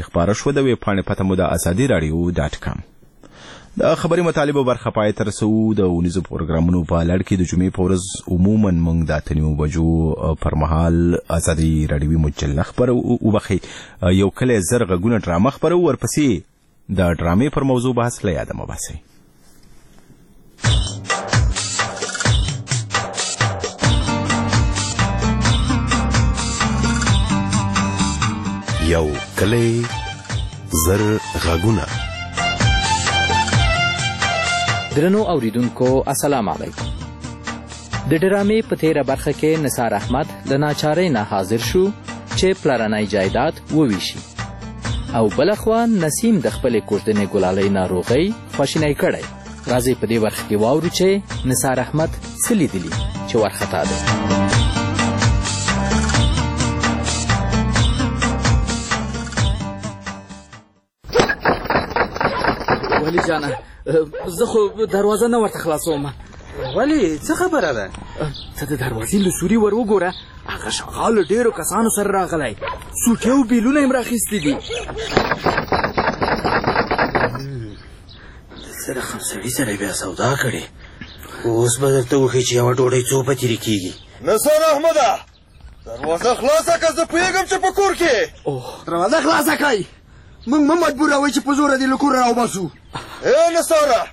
خبره شوه د ویبپاڼې پته مو د ازادي راډیو .com. د خبري مطالبه برخه پای تر رسو د ونیزو پروګرامونو په لړ کې د جمعې په ورځ عموما موږ د 8 بجو پر مهال ازادي راډیوي مجله خبره وبخي یو کله زر غږونه ډرامه خبره ورپسې د ډرامې پر موضوع بحث له یاده مباسي. یو کلی زر غږونه. درنو اوریدونکو السلام علیکم. د ډرامې په تیره برخه کې نثار احمد د ناچارۍ نه حاضر شو چې پلرنی جایداد وویشي او بلخوا نسیم د خپلې کوژدنې ګلالۍ ناروغۍ خواشینی کړی. راځئ په دې برخه کې واورو چې نثار احمد څه لیدلي چې وارخطا دی. ولی جانه زه خو دروازه نه ورته خلاصوم. ولی څه خبره ده؟ ته د دروازې له سوري ور وګوره، هغه شغال ډېرو کسانو سره راغلی، سوټې او بیلونه یې راخیستي دي. څه رقم سړي سره بیا سودا کړې، اوس به درته وښیي چې یوه ډوډۍ څو په تېرې کېږي. نثار احمده دروازه خلاصه که زه پوهېږم چې په کور کې. دروازه خلاصه کړئ، موږ مه مجبوروئ چې په زوره دې له کوره راوباسو. ای نثاره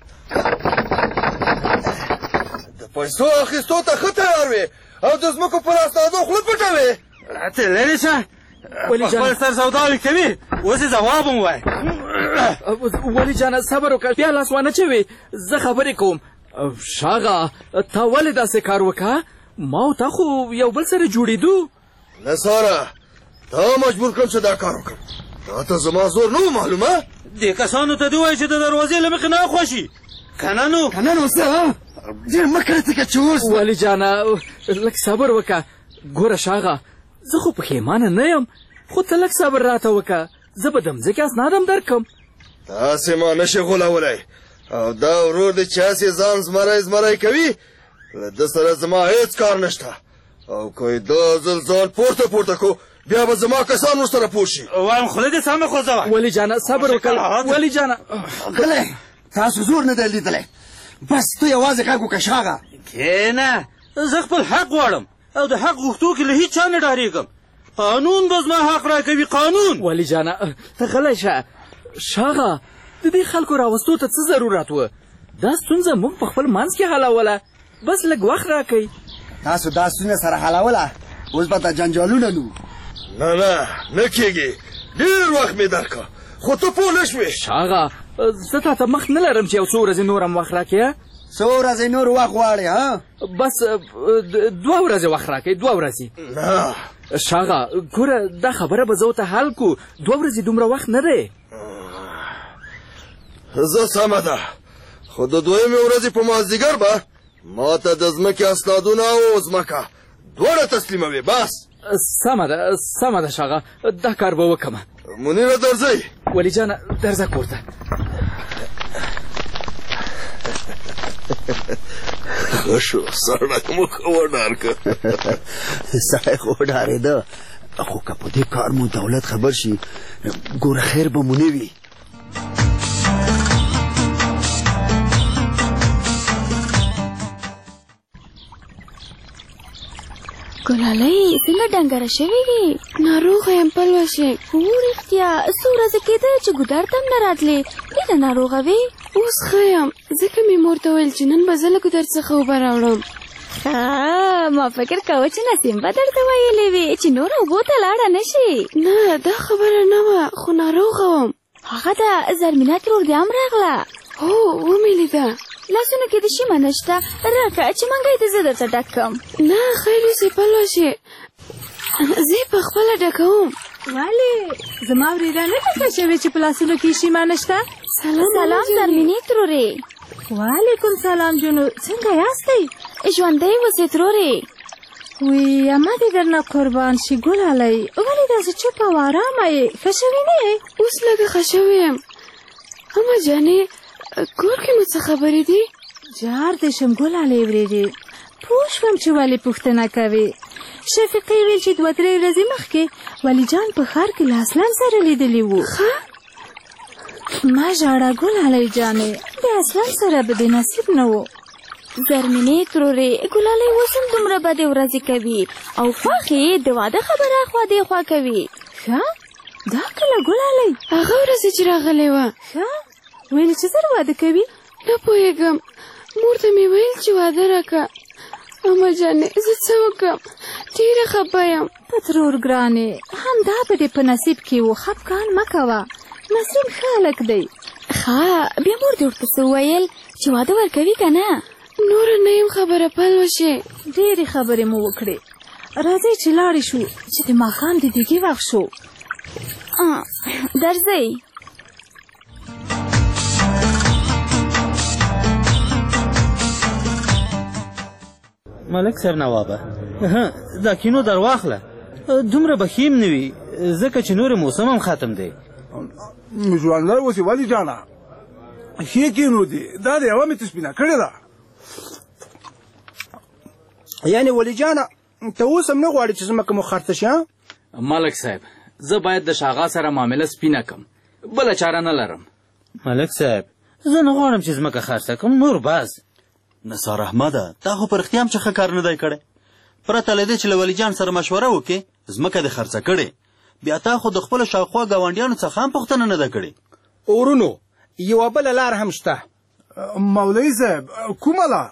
د پیسو اخیستو ته ښه تیار وې او د ځمکو پر استادو خوله پټوې. ته لرې شه، خپل سر سوداوې کوي، اوس یې ځواب هم ووایه. ولي جانه صبر وکړه، بیا لاس وانه چوې، زه خبرې کوم. شاغه تا ولې داسې کار وکړه؟ ما او تا خو یو بل سره جوړېدو. نثاره تا مجبور کړم چې دا کار وکړم، تا ته زما زور نه و معلومه؟ دې کسانو ته دې وایي چې د دروازې له مخې نه خوښي. که نه نو څه ډېر مه کرتکه چې اوس. ولي جانه لږ صبر وکړه. ګوره شاغه زه خو پښېمانه نه یم، خو ته لږ صبر راته وکړه، زه به د مځکې اسناد هم درکړم. تاسې ما نشئ غولولی او دا ورور دی چې هسې ځان زمری کوي، له ده سره زما هېڅ کار نشته او که دا ځل ځان پورته کو بیا به زما کسان ورسره پوه شي. وایم خوله دې سمه خوځوه. ولي جانه صبر وکړه. ولي جانه غلی تاسو زور نه دی لیدلی، بس ته یوازې غږ وکړه شاغه. کښېنه، زه خپل حق غواړم او د حق غوښتو کې له هېڅ چا نه ډارېږم. قانون به زما حق راکوي، قانون. ولي جانه ته غلی شه. شاغه د دې خلکو راوستو ته څه ضرورت و؟ دا ستونزه موږ په خپل منځ کې حلوله، بس لږ وخت راکئ. تاسو دا ستونزه سره حلوله، اوس به ته جنجالونه نو. نه کېږي، ډېر وخت مې درکړه خو ته پوه نه شوې. شاغه زه تا ته مخ نه لرم چې یو څو ورځې نور هم وخت راکړې. څو ورځې نور وخت غواړې؟ بس 2 ورځې وخت راکړئ. 2 ورځې. نه شاغه ګوره دا خبره به زه ورته حل کو، 2 ورځې دومره وخت نه دی. زه سمه ده، خو د 2مې ورځې په مازدیګر به ما ته د ځمکې اسنادونه او ځمکه دواړه تسلیموي. بس سمه ده شاغه، دا کار به وکړم. منیره درځئ. ولي جانه درځه کور ته. ښه شو سړی مو ښه وډار که. سړی خو وډارېده، خو که په دې کار مو دولت خبر شي ګوره خیر به مو نه وي. ګلالۍ څنګه ډنګره شوې وې؟ ناروغه یم پلوشې. هو رښتیا څو ورځې کېده چې ګودر ته هم نه راتلې، ډېره ناروغه وې. اوس ښه یم، ځکه مې مور ته ویل چې نن به زه له ګودر څخه اوبه راوړم. ما فکر کوه چې نسیم به درته ویلې وې چې نور اوبو ته لاړه نه شي. نه دا خبره نه وه، خو ناروغه وم. هغه ده زرمینه ترور دې هم راغله. هو ومې لیده. لاسونو کې د شیمه نشته، راکه چې منګی دې زه درته ډک کړم. نه خیر اوسې پلوشې، زه په خپله ډکوم. ولې زما ورېره نه ډکه شوې چې په لاسونو کې شیمه نشته؟ سلام زرمینې ترورې. وعلیکم سلام جونو، څنګه یاستئ؟ ژوندی اوسې ترورې. وی اما دې درنه قربان شي ګلالۍ، ولې داسې چوپ او ارامه یې؟ ښه شوې نه یې؟ اوس لږه ښه شوې یم. اما جانې کور کې مو څه خبرې دي؟ جار دې شم ګلالۍ ورېرې، پوه شوم چې ولې پوښتنه کوې. شفیقې ویل چې 2-3 ورځې مخکې ولی جان په ښار کې له اسلم سره لیدلی و. ما ژاړه ګلالۍ جانې، د اسلم سره به دې نصیب نه و. زرمینې ترورې، ګلالۍ اوس هم دومره بدې ورځې کوي او خوښې د واده خبره خوا دې خوا کوي. ښه دا کله ګلالۍ؟ هغه ورځې چې راغلی وه. ښه ویل چې زر واده کوي؟ نه پوهېږم، مور ته مې ویل چې واده راکړه. اما جانې زه څه وکړم، ډېره خفه یم. په ترور ګرانې، همدا به دې په نصیب کې و، خفګان مه کوه، نصیب ښه هلک دی. ښه بیا مور دې ورته څه وویل چې واده ورکوي که نه؟ نوره نه یم خبره، پل وشې. ډېرې خبرې مو وکړې، راځئ چې لاړې شو چې د ماښام د دیګې وخت شو. درځئ. ملک صاحب نوابه، دا کینو در واخله، دومره به ښیم نه وي ځکه چې نور موسم هم ختم دی. ژوندی اوسې ولې جانه ښې کینو دي، دا د یوه مې تسپینه کړې ده. یعنې ولې جانه ته اوس هم نه غواړې چې ځمکه مو خرڅه شي؟ ملک صاحب زه باید د شاغا سره معامله سپینه کم، بله چاره نه لرم. ملک صاحب زه نه غواړم چې ځمکه خرڅه کم، نور باز. نثار احمده، تا خو په رښتیا هم څه ښه کار نه دی کړی. پرته له دې چې له ولی جان سره مشوره وکړې ځمکه دې خرڅه کړې، بیا تا خو د خپلو شاوخوا ګاونډیانو څخه هم پوښتنه نه ده کړې. ورونو یوه بله لار هم شته. مولوي صاحب کومه لار؟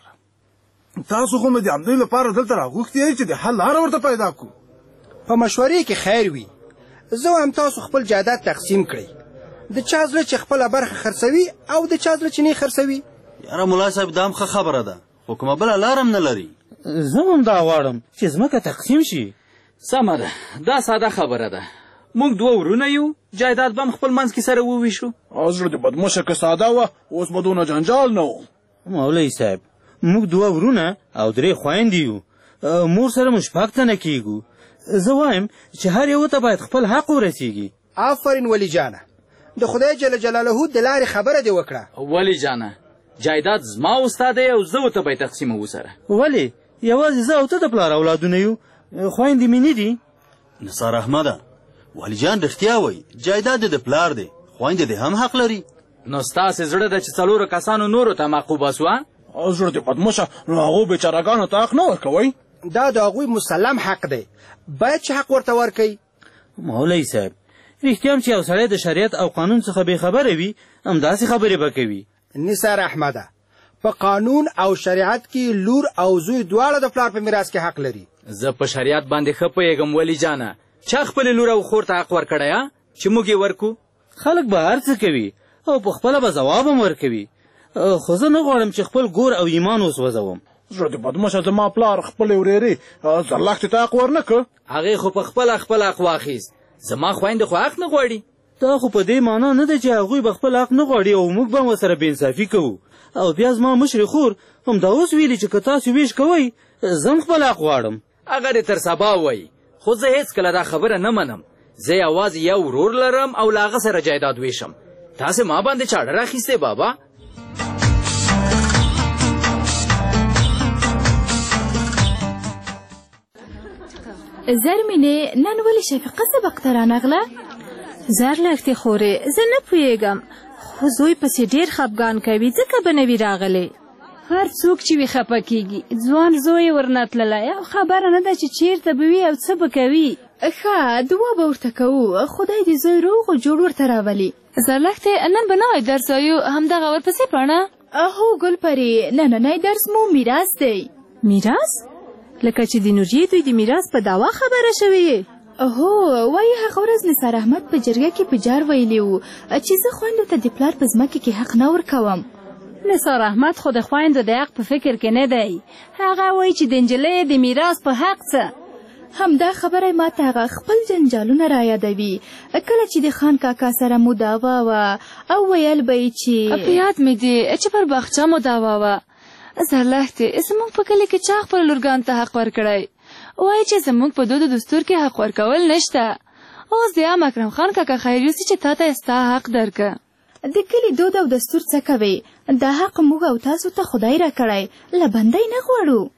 تاسو خو مې د همدوی لپاره دلته راغوښتي یئ چې د حل لاره ورته پیدا کړو. په مشورې کې خیر وي. زه وایم تاسو خپل جایداد تقسیم کړئ، د چا زړه چې خپله برخه خرڅوي او د چا زړه چې نه خرڅوي. یاره ملا صاحب دا هم ښه خبره ده، خو کومه بله لار هم نه لري. زه هم دا غواړم چې ځمکه تقسیم شي. سمه ده، دا ساده خبره ده. موږ 2 ورونه یو، جایداد به هم خپل منځ کې سره وویشو. زړه دې بدموشه که ساده وه اوس به دونه جنجال نه و. مولوي صاحب موږ 2 ورونه او 3 خویندې یو، مور سره مو 6 تنه کېږو. زه وایم چې هر یو ته باید خپل حق ورسیږي. آفرین ولی جانه، د خدای جل جلاله د لارې خبره دې وکړه. ولی جانه جایداد زما استاد دی او زه ورته باید تقسیموو سره. ولې یوازې زه او ته د پلار اولادونه یو، خویندې مې نه دي. نثار احمده ولی جان رښتیا وایي، جایداد د پلار دی، خویندې دې هم حق لري. نو ستاسې زړه ده چې 4 کسانو نورو ته معقوب وسوه؟ زړه دې بدموشه، نو هغو بېچارهګانو ته حق نه ورکوئ. دا د هغوی مسلم حق دی، باید چې حق ورته ورکوي. مولوي صاحب رښتیا هم چې یو سړی د شریعت او قانون څخه بېخبره وي همداسې خبرې به کوي. نثار احمده، په قانون او شریعت کې لور او زوی دواړه د پلار په میراث کې حق لري. زه په شریعت باندې ښه پوهېږم ولی جانه. چا خپلې لور او خور ته حق ورکړی چې موږ یې ورکو؟ خلک به هر څه کوي او په خپله به ځواب هم ورکوي، خو زه نه غواړم چې خپل ګور او ایمان وسوځوم. زړه دې بدموشه، زما پلار خپلې ورېرې زرلښتې ته حق ورنه کړ. هغې خو په خپله خپل حق واخیست، زما خویندې خو حق نه غواړي. دا خو په دې معنا نه ده چې هغوی به خپل حق نه غواړي او موږ به ورسره بېانصافي کوو. او بیا زما مشرې خور همدا اوس ویلي چې که تاسو ویش کوئ زه هم خپل حق غواړم. هغه دې تر سبا وایي، خو زه هېڅکله دا خبره نه منم. زه یوازې یو ورور لرم او له هغه سره جایداد ویشم. تاسې ما باندې چاړه راخیستې بابا. زرمینې نن ولې شفیقه سبق ته رانغله؟ زرلښتې خورې زه نه پوهېږم، خو زوی پسې ډېر خفګان کوي ځکه به نه وي راغلی. هر څوک چې وي خفه کېږي، ځوان زوی ورنتللی او خبره نه ده چې چیرته به وي او څه به کوي. ښه دعا به ورته کوو، خدای دې زوی روغ او جوړ ورته راولي. زرلښتې نن به نوی درس وایو، همدغه ورپسې پاڼه. هو ګلپرې، نننی درس مو میراث دی. میراث؟ لکه چې د نورجې دوی د میراث په دعوا خبره شوې. هو وایي هغه ورځ نثار احمد په جرګه کې په جار ویلي و چې زه خویندو ته د پلار په ځمکه کې حق نه ورکوم. نثار احمد خو د خویندو د حق په فکر کې نه دی، هغه وایي چې د نجلۍ د میراث په حق څه. همدا خبره ما ته هغه خپل جنجالونه را یادوي، کله چې د خان کاکا سره مو دعوا وه او ویل به یې چې په یاد مې دی چې پر باغچه مو دعوا وه. زرلښتې زموږ په کلي کې چا خپل لورګانو ته حق ورکړی؟ وایي چې زموږ په دود و دستور کې حق ورکول نشته. اوس د عام اکرم خان کاکا خیر یوسي چې تا ته ستا حق درکه. د کلي دود او دستور څه کوي؟ دا حق موږ او تاسو ته خدای را کړی، له بندۍ نه غواړو.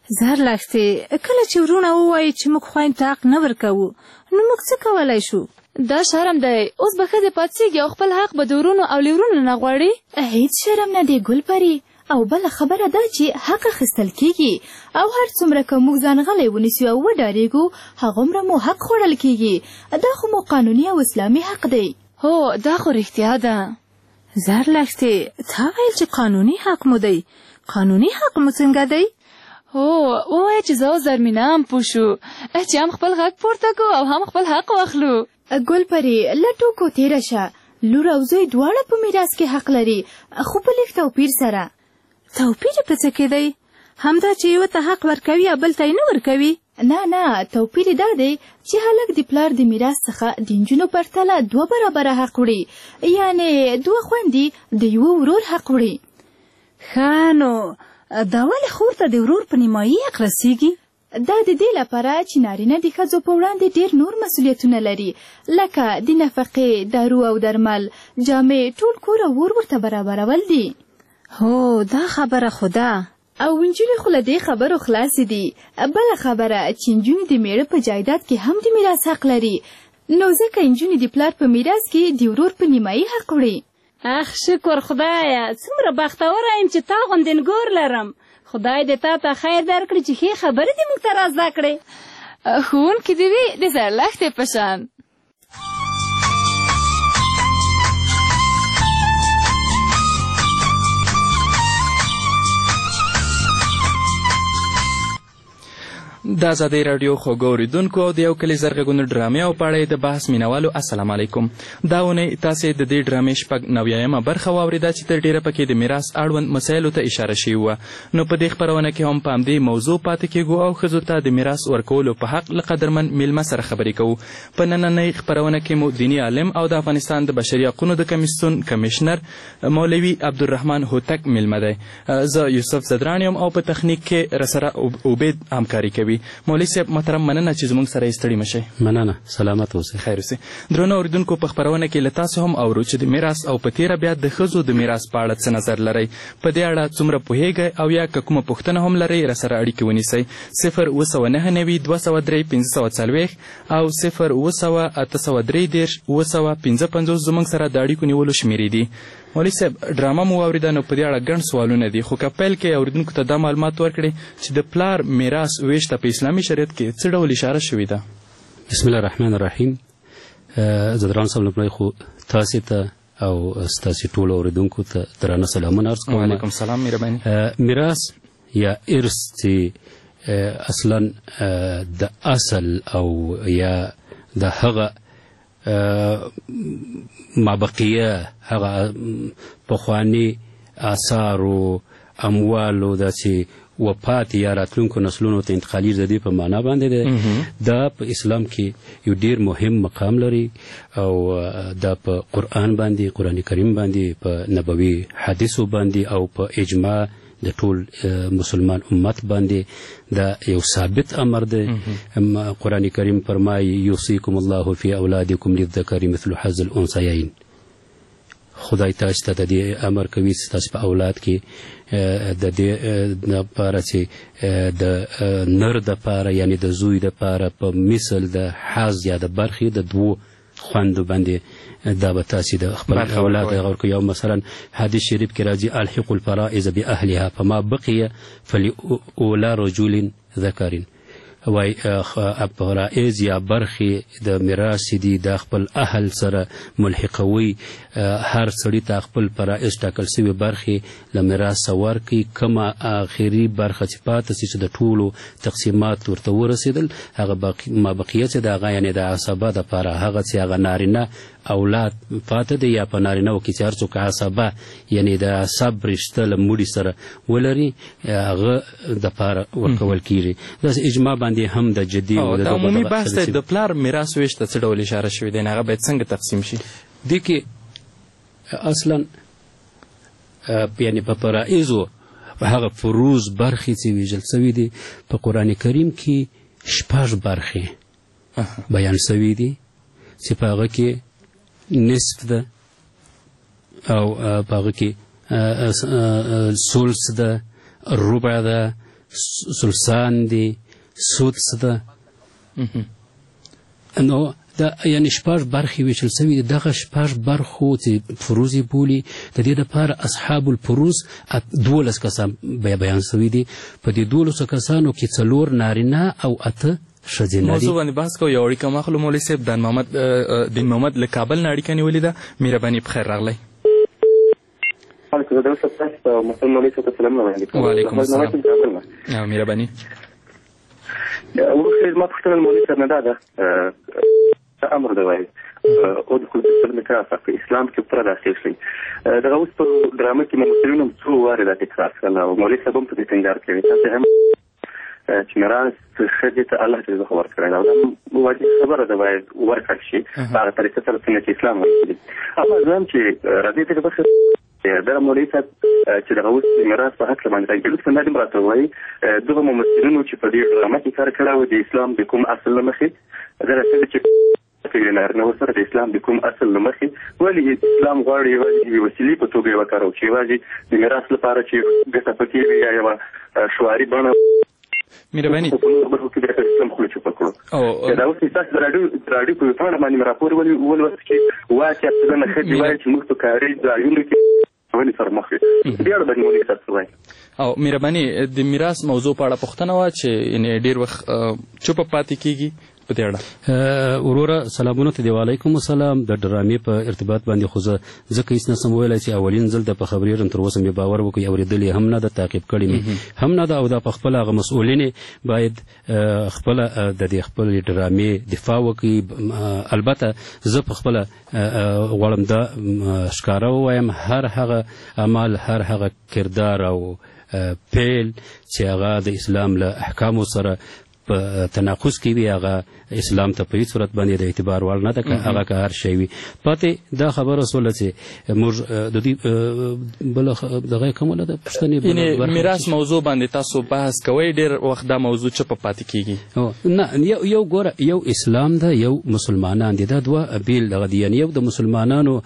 زهر لښتې کله چې ورونه ووایي چې موږ خویندو ته حق نه ورکوو نو موږ څه کولی شو؟ دا شرم دی. اوس به ښځې پاڅېږي او خپل حق به د ورونو او لیورونو نه غواړي. هیڅ شرم نه دی ګل پري. او بله خبره ده چې حق اخیستل کیږي او هر څومره که موږ ځان غلی ونیسو او وډارېږو هغومره مو حق خوړل کیږي. دا خو مو قانوني او اسلامي حق دی. هو دا خو رښتیا ده. زهر لښتې تا ویل چې قانوني حق مو دی. قانوني حق مو څنګه دی؟ هو ووایه چې زه او زرمینه هم پوه شو چې هم خپل غږ پورته کو او هم خپل حق واخلو. ګل پري له ټوکو تېره شه. لور او زوی دواړه په میراث کې حق لري خو په لږ توپیر سره. توپیر په څه کې دی؟ همدا چې یوه ته حق ورکوي او بل ته یې نه ورکوي؟ نه توپیر دا دی چې هلک د پلار د میراث څخه د نجونو پرتله 2 برابره حق وړي. یعنې 2 خویندې د یوه ورور حق وړي. ښه نو دا ولې خور ته د ورور په نیمایي حق رسیږي؟ دا د دې لپاره چې نارینه د ښځو په وړاندې ډېر نور مسؤلیتونه لري لکه د نفقې، دارو او درمل، جامې، ټول کور او ور ورته برابرول دي. هو دا خبره خو ده. او نجونې خو له دې خبرو خلاصې دي. بله خبره چې نجونې د میړه په جایداد کې هم د میراث حق لري. نو ځکه نجونې د پلار په میراث کې د ورور په نیمایي حق وړي. اخ شکر خدایه څومره بختوره یم چې تا غوندې نګور لرم. خدای دې تا ته خیر درکړي چې ښې خبرې دې موږ ته را زده کړې. ښوونکي دې وي د زهر لښتې په شان. د ازادۍ راډیو خوږو اورېدونکو او د یو کلي زرغږونو ډرامې او په اړه یې د بحث مینوالو السلام علیکم. دا اونۍ تاسې د دې ډرامې 90 برخه واورېده چې تر ډېره پکې د میراث اړوند مسایلو ته اشاره شوې وه. نو په دې خپرونه کې هم په همدې موضوع پاتې کېږو او ښځو ته د میراث ورکولو په حق له قدرمن میلمه سره خبرې کوو. په نننۍ خپرونه کې مو دیني عالم او د افغانستان د بشري حقونو د کمیسیون کمیشنر مولوي عبدالرحمن هوتک میلمه دی. زه یوسف زدران یم او په تخنیک کې راسره عبید همکاري کوي. مولوي صاحب محترم مننه چې زموږ سره یې ستړي مشئ. مننه، سلامت اوسئ. خیر اوسئ. درنو اورېدونکو په خپرونه کې له تاسو هم اورو چې د میراث او په تېره بیا د ښځو د میراث په اړه څه نظر لرئ. په دې اړه څومره پوهېږئ او یا که کومه پوښتنه هم لرئ راسره اړیکې ونیسئ. 079902540 او 0808330 زموږ سره د اړیکو نیولو شمېرې دي. مولوي صاحب ډرامه مو واورېده نو په دې اړه ګڼ سوالونه دي خو که پیل کې اورېدونکو ته دا معلومات ورکړئ چې د پلار میراث ویش ته په اسلامي شریعت کې څه ډول اشاره شوې ده؟ بسم الله الرحمن الرحیم. زدران صاحب لومړی خو تاسې ته او ستاسې ټولو اورېدونکو ته درانه سلامونه عرض کوم. وعلیکم السلام. مهرباني. میراث یا ارث چې اصلا د اصل او یا د هغه مابقیه هغه پخواني آثارو اموالو داسې وفات یا راتلونکو نسلونو ته انتقالي د دې په معنا باندې ده. دا په اسلام کې یو ډیر مهم مقام لري او دا په قرآن باندې، قرآن کریم باندې، په نبوي حدیثو باندې او په اجماع د ټول مسلمان امت باندې دا یو ثابت امر دی. قرآن کریم فرمایي یوصیکم الله فی اولادکم للذکر مثل حظ الانثیین. خدای تاسو ته د دې امر کوي چې تاسو په اولاد کې د دې لپاره چې د نر دپاره یعنې د زوی دپاره په مثل د حظ یا د برخې د 2 خویندو باندې دا به تاسې د خپل اولاد ورکوي. او مثلا حدیث شریف کې راځي الحق الفرائض باهلها فما بقي فلأولى رجل ذکر. وای فرائض یا برخې د میراث دي د خپل اهل سره ملحقوي. هر سړي ته خپل فرائض ټاکل شوي برخې له میراث ورکړي. کومه آخري برخه چې پاتې شي چې د ټولو تقسیمات ورته ورسېدل هغه ما بقیه چې د هغه یعنې د عصبه دپاره هغه چې هغه نارینه اولاد پاتې دی یا په نارینهو کې چې هر څوک عصبه یعنې د عصب رشته له مړي سره ولري هغه دپاره ورکول کېږي. داسې اجماع باندې هم د جدي د عمومي بحث دی د پلار میراث ویش ته څه ډول اشاره شوې دی؟ هغه باید څنګه تقسیم شي؟ دې کې اصلا یعنې په فرائضو هغه فروض برخې چې ویژل شوي دي په قرآن کریم کې 6 برخې بیان شوي دي چې په هغه کې نصف ده او په هغه کې ثلث ده، ربع ده، سلسان دی سودس ده نو دا یعنی شپږ برخې ویشل سوي دي دغه شپږ برخو چې فروز یې بولي د دې دپاره اصحاب الفروز 12 کسان بیان سوي دي په دې 12 کسانو کې 4 نارینه او 8 ښځینه دي. موضوع باندې بحث کوو. یو اړیکه ماخلو مولوي صاحب دین محمد له کابل نه اړیکه نیولې ده. مهرباني بخیر راغلی. وعلیکم السلام. مهرباني. ما پوښتنه مولوي صاحب نه ده امر دی وایي ادخل في السلم كافة في اسلام کې پوره داخل شي. دغه اوس په ډرامه کې ممثلین هم څو وارې دا تکرار کړل او مولوي صاحب هم په دې ټینګار کوي تاسو هم چې میراث ښځې ته الله جل جلاله ورکړی او دا واجب خبره ده باید ورکړل شي په هغه طریقه سره څنګه چې اسلام ورکړي. اما زم چې راځي ته بخښه دا مولوي صاحب چې دغه اوس میراث په حق باندې راځي چې نه دې راته وایي دغه ممثلینو چې په دې ډرامه کې کار کړی و د اسلام د کوم اصل له مخې دا راځي چې نو سره د اسلام د کوم اصل له مخې ولې اسلام غواړي یوازې وسیلې په توګه وکړو چې یوازې د میراث لپاره چې ګټه پکې وي یا یوه شعاري بڼه مهرباني اسلام خو چې پکړو دا اوس تاسو د راډیو په پاڼه باندې راپور ولوست چې واقعا څنګه خدي وایي چې موږ په کاري ځایونو کې ولې سره مخ یو بیا باندې ولې تاسو وایي او مهرباني د میراث موضوع په اړه پوښتنه وا چې ډیر وخت چوپ پاتې کیږي په دې اړه. وروره سلامونه ته دی. وعلیکم السلام. د ډرامې په ارتباط باندې خو زه ځکه هېڅ نسم ویلی چې اولین ځل د په خبرېږم تر اوسه مې باور وکړي اورېدلې هم نه ده تعقیب کړې مې هم نه ده او دا په خپله هغه مسؤلین باید خپله د دې خپلې ډرامې دفاع وکړي. البته زه په خپله غواړم دا ښکاره ووایم هر هغه عمل هر هغه کردار او پیل چې هغه د اسلام له احکامو سره په تناقض کې وي هغه اسلام ته په هیڅ صورت باندې د اعتبار وړ نه ده که هغه که هر شی وي. پاتې دا خبره سوله چې موږ د دې بله دغه کومه ده پوښتنې میراث موضوع باندې تاسو بحث کوئ ډېر وخت دا موضوع چپه پاتې کېږي. نه یو ګوره یو اسلام ده یو مسلمانان دي دا دوه بیل دغه دي یعنې یو د مسلمانانو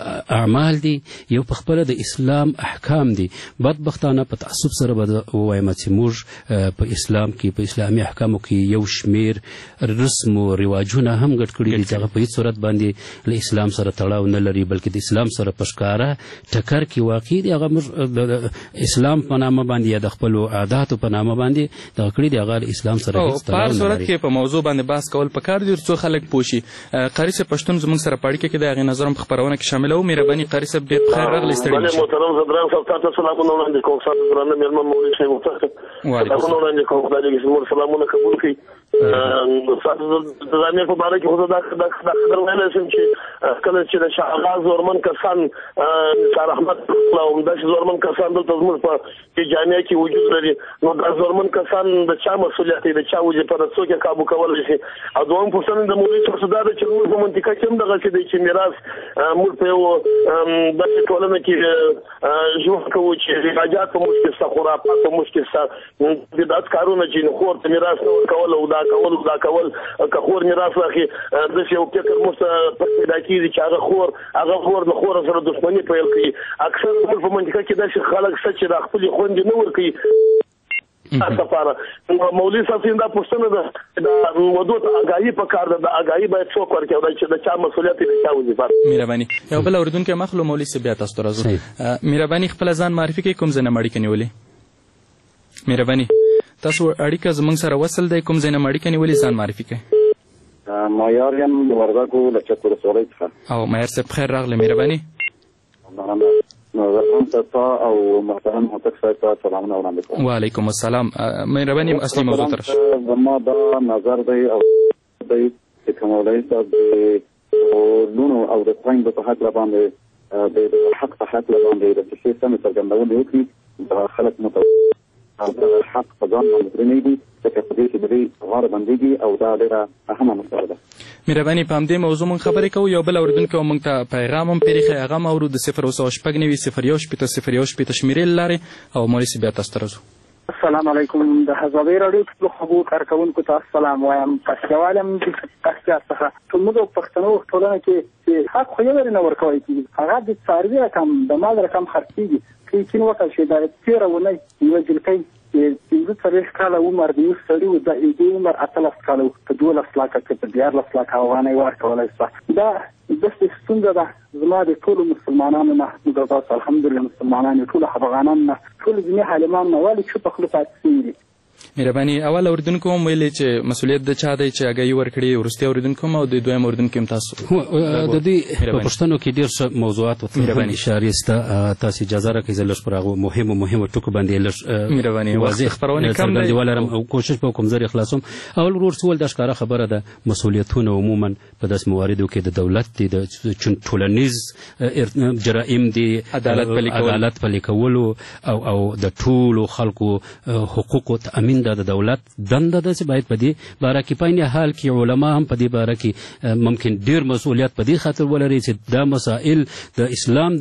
اعمال دي یو په خپله د اسلام احکام دي. بدبختانه په تعصب سره به ووایم چې موږ په اسلام کې په اسلامي احکام کې یو شمیر رسم او رواجونه هم ګډ کړي دي چې هغه په هېڅ صورت باندې له اسلام سره تړاو نه لري بلکې د اسلام سره په ښکاره ټکر کې واقع دي. هغه موږ د اسلام په نامه باندې یا د خپلو عاداتو په نامه باندې دغه کړي دي هغه له اسلام سره هېڅ تړاو نه لري. په هر صورت کې په موضوع باندې بحث کول پکار دي څو خلک پوه شي. قاري صاحب پښتون زموږ سره په اړیکه کې د هغې نظر هم په خپرونه کې شاملوو. مهرباني قاري صاحب ډېر بخیر راغلی ستړي مه شئ. محترم زدران صاحب تاسو سلامونه وړاندې کوم ستاسو درانه مېلمه مولوي صاحب سلامونه وړاندې کوم خدای دې زموږ سلامونه قبول کړي. ستاسو د ځانې په باره کې خو دا خبر ویلی شم چې کله چې د شاه زورمن کسان نثار احمد او همداسې زورمن کسان دلته زموږ په جامعه کې وجود لري نو دا زورمن کسان د چا مسؤلیت دی د چا وظیفه ده څوک یې قابو کولی شي. او دویم پوښتنه د مولوي صاحب دا ده چې موږ په منطقه کې هم دغسې دی چې میراث موږ په یو داسې ټولنه کې ژوند کوو چې رواجات په موږ کې شته خرافات په موږ کې شته بدعت کارونه چې خور ته میراث نه ورکول او دا کول که خور میراث واخلي داسې یو فکر موږ ته پیدا کېږي چې هغه خور له خور سره دښمني پیل کوي. اکثر موږ په منطقه کې داسې خلک شته چې د خپلې خویندې نه ورکوي لپاره. مولوي صاحب دا پوښتنه ده د ودو ته اګاهي پکار ده د اګاهي باید څوک ورکوي او چې د چا مسؤلیت دی د چا وظیفه. مهرباني. یو بل اورېدونکی مخلو مولوي صاحب بیا تاسو ته راځو. مهرباني خپله ځان معرفي کوئ کوم ځای نه اړیکه نیولې. مهرباني تاسو اړیکه زموږ سره وصل دی کوم ځای نه اړیکه نیولې ځان معرفي کړئ. معیار یم د وردګو له چک ولسوالۍ څخه. او معیار صاحب خیر راغلی. مهرباني. او محترم هوتک صاحب ته سلامونه وړاندې کوم. وعلیکم السلام. مهرباني اصلي موضوع ته راشئ. زما دا نظر دی او دی چې که مولوي صاحب د لونو او د خویندو په حق باندې د حق په حق باندې د څه سمې څرګندول وکړي د خلک حق په ځان باندې پرې نه دي ځکه په دې کې د دې غاړه بندېږي او دا ډېره اهمه مسله ده. مهرباني په همدې موضوع موږ خبرې کوو. یو بل اورېدونکی موږ ته پیغام هم پرېښی هغه هم اورو د 0 شمېرې له لارې او مولوي صاحب بیا تاسو ته راځو. السلام علیکم. د هزابي راډیو ټولو خبرو کارکوونکو ته السلام وایم. قصیوال یم د قصیا څخه زموږ پښتنو ټولنه کې حق خو یې نه ورکوی کېږي هغه د څاروي رقم د مال رقم خرڅېږي که یقین وکړل شي دا تېره اونۍ یوه جلکۍ څلوېښت کاله عمر د یو سړي و د دې عمر 18 کاله و په 12 لاکه کې په 14 لاکه افغانۍ ورکولی شوه. دا داسې ستونزه ده زما د ټولو مسلمانانو نه، موږ او تاسو الحمدلله مسلمانان یو، ټولو افغانان نه، ټولو ځینې عالمان نه ولې چوپه خوله پاتې شوي دي. مهرباني. اول اوریدونکو هم ویلې چې مسؤلیت د چا دی چې اګاهي ورکړي، وروستي اوریدونکو هم او د دویم اوریدونکو هم تاسو د دې په پوښتنو کې ډېر ښه موضوعات اشارې شته. تاسو اجازه راکړئ زه لږ پر هغو مهمو ټکو باندې لږ واضح څرګندې ولرم او کوشش به وکړم زر خلاصوم. اول ورور څه ول دا ښکاره خبره ده، مسؤلیتونه عموما په داسې مواردو کې د دولت دي، د ټولنیز جرائم دي، عدالت پلي کولو او د ټولو خلکو حقوقو تأمین د دولت دنده ده چې باید په دې باره کې په عین حال کې علما هم په دې باره کې ممکن ډېر مسؤلیت په دې خاطر ولري چې دا مسائل د اسلام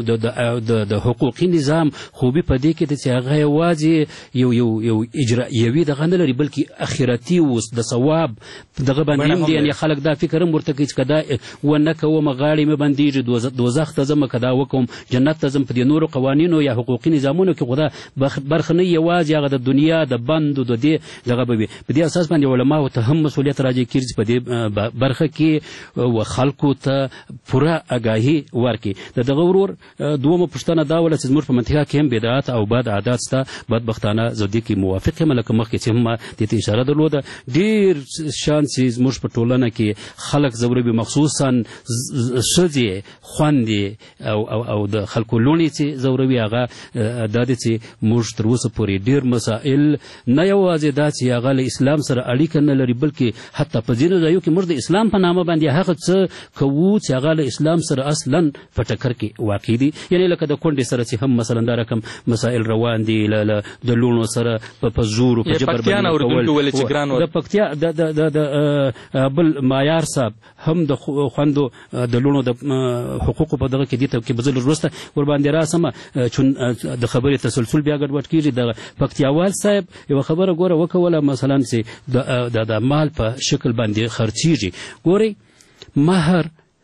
د حقوقي نظام خوبي په دې کې ده چې هغه یوازې یو اجرایوي دغه نه لري بلکې اخرتي اوس د ثواب دغه باندې هم دي. یعنې خلک دا فکر هم ورته کوي چې که دا ونه کوم غاړې مې بندېږي دوزخ ته ځم، که دا وکوم جنت ته ځم. په دې نورو قوانینو یا حقوقي نظامونو کې خو دا برخه نه یوازې هغه د دنیا د بندو د دې دغه به وي. په دې اساس باندې علماو ته هم مسؤلیت راجع کېږي په دې برخه کې و خلکو ته پوره اګاهي ورکړي. د دغه ورور دومه پوښتنه دا وله چې زموږ په منطقه کې هم بدعت او بد عادات شته. بدبختانه زه دې کې موافق یم، لکه مخکې چې هم دې ته اشاره درلوده. ډېر شان چې زموږ په ټولنه کې خلک ځوروي، مخصوصا ښځې خویندې او د خلکو لوڼې چې ځوروي. هغه دا دی چې موږ تر اوسه پورې ډېر مسائل نه یوازې دا چې هغه له اسلام سره اړیکه نه لري بلکې حتی په ځینو ځایو کې موږ د اسلام په نامه باندې هغه څه کوو چې هغه له اسلام سره اصلا په ټکر کې واقع دي. یعنې لکه د کونډې سره چې هم مثلا دا رقم مسائل روان دي، د لوڼو سره په زور په جبر باندې د پکتیا د بل معیار صاحب هم د خویندو د لوڼو د حقوقو په دغه کې دي ته کې به زه لږ وروسته ورباندې راسم چون د خبرې تسلسل بیا ګډوډ کېږي. د پکتیاوال صاحب یوه خبره ګوره وکوله مثلا چې د مال په شکل باندې خرچیږي. ګورئ مهر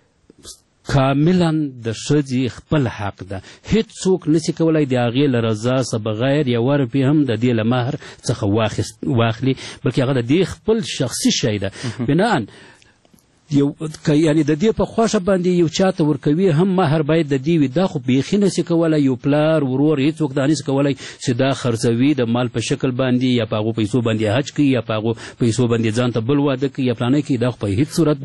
کاملا د ښځې خپل حق ده، هیڅوک نشي کولی د هغې له رضا څخه بغیر یوه روپۍ هم د دې له مهر څخه واخلي، بلکې هغه د دې خپل شخصي شی ده. بناً یعنی د دې په خوښه باندې یو چاته ورکوي هم مهر باید د دې وي. دا خو بیخي نشي کولی یو پلار ورور هېڅوک دا نشي کولی چې دا خرڅوي د مال په شکل باندې یا په هغو پیسو باندې حج کوي یا په هغو پیسو باندې ځان ته بل واده کوي یا پلانی کوي. دا خو په هېڅ صورت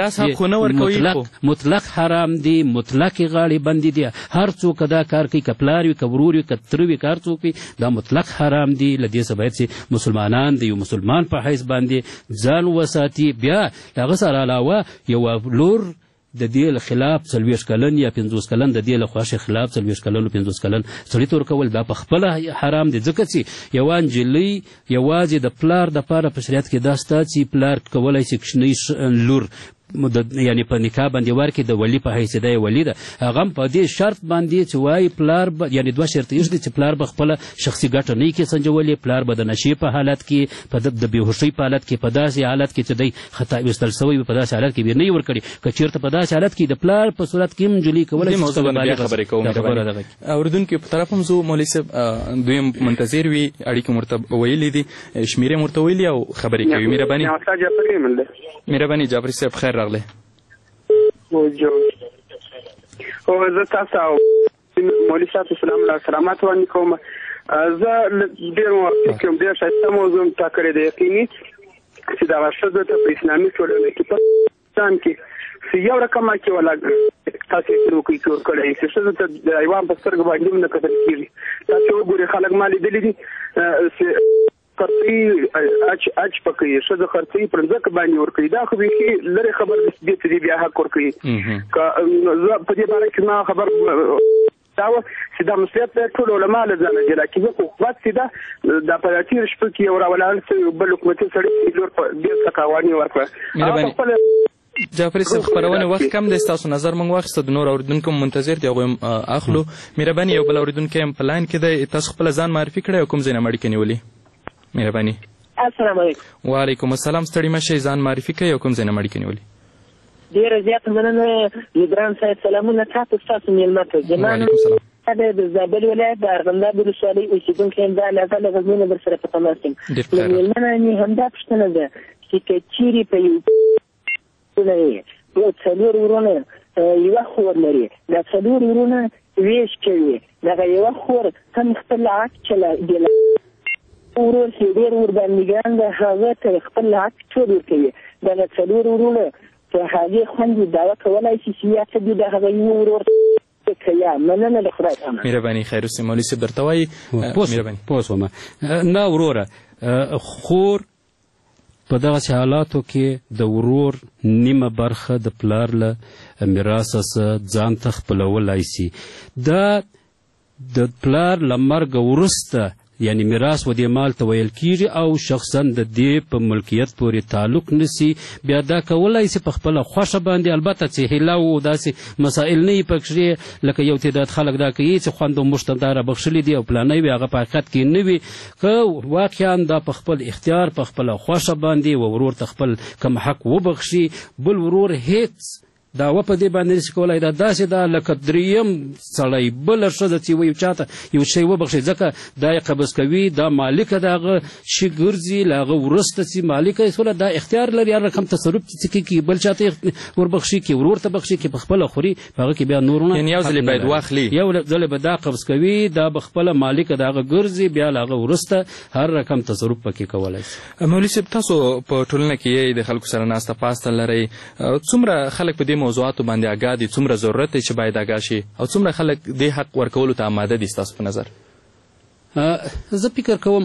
باندې مطلق حرام دي، مطلقې غاړې بندې دي. هر څوک دا کار کوي، که پلار وي، که ورور وي، که تره وي، که هر څوک وي، دا مطلق حرام دي. له دې څخه باید چې مسلمانان د یو مسلمان په حیث باندې ځان وساتي. بیا د هغه سره علاوه یو لور د دې خلاف 40 کلن یا 50 کلن د دې له خوښې خلاف 40 کلن او 50 کلن سړي ته ورکول دا په خپله حرام دي. ځکه چې یوه نجلۍ یوازې د پلار دپاره په شریعت کې دا شته چې پلار کولی شي کوچنۍ لور یعنی په نکاح باندې ورکړي د ولی په حیث دی ولی ده. هغه هم په دې شرط باندې چې وایي پلار یعنی دوه شرط یې دي چې پلار به خپله شخصي ګټه نه کې سنجولې، پلار به د نشې په حالت کې، په د بېهوشۍ په حالت کې، په داسې حالت کې چې دی خطا ویستل سوی وي په داسې حالت کې به نه یې ورکړي. که چېرته په داسې حالت کې د پلار په صورت کې هم نجلۍ کولی شي. اورېدونکو په طرف هم زه مولوي صاحب دویم منتظر وي، اړیکې مو ورته ویلي دي، شمېرې مو ورته ویلي او خبرې کوي. مهرباني جعفري صاحب خیر راغلی. زه تاسو او مولوي صاحب سلام الله سلامات وړاندې کوم. زه ډېر موافق یم، ډېر ښایسته موضوع مو ټاکلې ده. یقیني چې دغه ښځو ته په اسلامي ټولنه کې په پاکستان کې یو رقم کې ولا تاسو یې وکړئ چې ورکړی چې ښځو ته د حیوان په سترګو باندې هم نه کتل کېږي. تاسو وګورئ خلک ما لیدلي دي خرڅوي اج پکوي، ښځه خرڅوي پر ځمکه باندې ورکوي. دا خو بیخي لرې خبر دې ته بیا حق ورکوي. زه په دې باره کې زما خبر دا و چې دا مسؤلیت ټول علما له ځانه جلا کړي. خو وخت چې دا په تېر شپه کې یو راولاړ سوی بل حکومتي سړي لور په ډېر څه قوانین ورکړه. جعفري صاحب خپرونې وخت کم دی، ستاسو نظر موږ واخیسته، د نور اورېدونکو منتظر دي هغوی هم اخلو. مهرباني یو بل اورېدونکی هم په لاین کې دی، تاسو خپله ځان معرفي کړئ او کوم ځای نه اړیکه نیولې؟ مهرباني. السلام علیکم. وعلیکم السلام. ستړي مه شئ، ځان معرفي کړئ او کوم ځای نه اړیکه نیولې؟ ډېره زیاته مننه ګران صاحب. سلامونه تاسو ستاسو مېلمه ته. زما د زابل ولایت د ارغنداب ولسوالۍ اوسېدونکی یم. دا اندازه له غزني نه درسره په تماس یم. له مېلمنه مې همدا پوښتنه ده چې که چیرې په یو څلور ورونه یوه خور لري، دا څلور ورونه ویش کوي، دغه یوه خور هم خپل حق ورور چې ډېر ورباندېګان ده هغه ته خپل حق ټول ورکوي. دغه څلور ورونه په هغې خوندې دعوه کولی شي چې یا څه دي د هغه یوه ورور یا مننه د خدای امر. مهرباني خیر اوسې مولوي صاحب درته وایي پوه شوم. نه وروره، خور په دغسې حالاتو کې د ورور نیمه برخه د پلار له میراثه ځان ته خپلولی سي. دا د پلار له مرګه وروسته یعنی میراث و دې مال ته ویل کیږي او شخصا د دې په ملکیت پورې تعلق نسی. بیا دا کولای سي په خپله خوښه باندې، البته چې هیله او داسې مسائل نه وي پکښې لکه یو تعداد خلک دا کوي چې خوند موږ ته دا رابخښلي دي او پلانی وي، هغه په حقیقت کې نه وي. که واقعا دا په خپل اختیار په خپله خوښه باندې و ورور ته خپل کم حق وبخښي، بل ورور هیڅ دعوه په دې باندې نشي کولای. دا داسې ده لکه دریم سړی بله ښځه چې وایي چاته یو شی وبخښي، ځکه دا یې قبض کوي، دا مالکه د هغه شي ګرځي، له هغه وروسته چې مالکه یې سوله دا اختیار لري هر رقم تصرف چې کوي، بل چاته وربخښي، کې ورور ته بخښي، کې په خپله خوري، په هغه کې بیا نورونه یعنې یو ځلې باید واخلي، یو ځلې به دا قبض کوي، دا به خپله مالکه د هغه ګرځي، بیا له هغه وروسته هر رقم تصرف پکې کولی شي. مولوي صاحب تاسو په ټولنه کې یې د خلکو سره ناسته پاسته لرئ، څومره خلک په دې موضوعاتو باندې آګاه دي، څومره ضرورت دی چې باید آګاه شي، او څومره خلک دې حق ورکولو ته آماده دي ستاسو په نظر؟ زه فکر کوم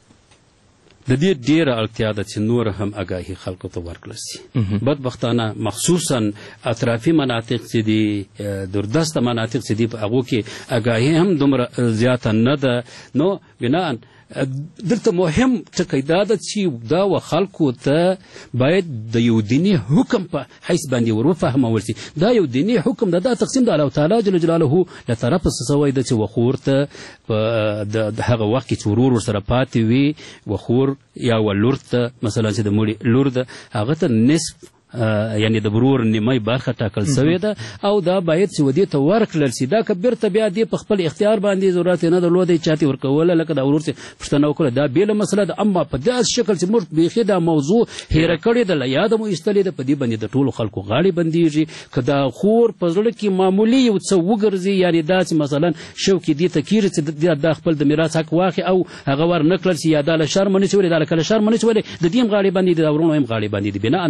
د دې ډېره اړتیا ده چې نور هم آګاهي خلکو ته ورکړل شي. بدبختانه مخصوصا اطرافي مناطق چې دي، دوردسته مناطق چې دي، په هغو کې آګاهي هم دومره زیاته نه ده. نو بناً دلته مهم ټکی دا ده چې دا و خلکو ته باید د یو دیني حکم په حیث باندې ور وفهمول شي. دا یو دیني حکم ده، دا تقسیم د الله تعالی جل جلاله له طرفه سوی ده چې وخور ته د هغه وخت کې چې ورور ورسره پاتې وي، وخور یا ولور ته مثلا چې د مړي لور ده هغه ته نصف یعنی د ورور نیمه برخه ټاکل شوې ده او دا باید چې ودې ته ورکړل شي. دا که بیرته بیا دې په خپل اختیار باندې ضرورت نه درلودی چاته ورکوله لکه د ورور څخه پوښتنه وکړه، دا بیله مسله ده. اما په داسې شکل چې موږ بیخي دا موضوع هیره کړې ده، له یاده مو ایستلې ده، په دې باندې د ټولو خلکو غاړې بندېږي. که دا خور په زړه کې معمولي یو څه وګرځي، یعنی داسې مثلا شوکې دې ته کېږي چې دا خپل د میراث حق واخلي او هغه ور نه کړل شي، یا دا له شرمه نه شي ویلی، دا له کله شرمه نه شي ویلی، د دې هم غاړې باندې دي، د ورونو هم غاړې باندې دي. بنا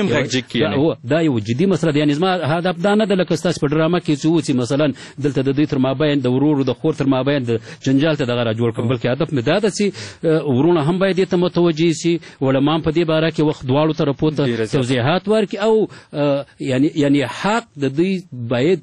دا یو جدي مسله ده. یعنې زما هدف دا نه ده لکه ستاسو په ډرامه کې چې و چې مثلا دلته د دوی تر مابین د ورور د خور تر مابین د جنجال ته دغه را جوړ کړم، بلکې هدف مې دا ده چې ورونه هم باید دې ته متوجه شي، علما هم په دې باره کې وخت دواړو طرفو ته توضیحات ورکړي او یعنی حق د دوی باید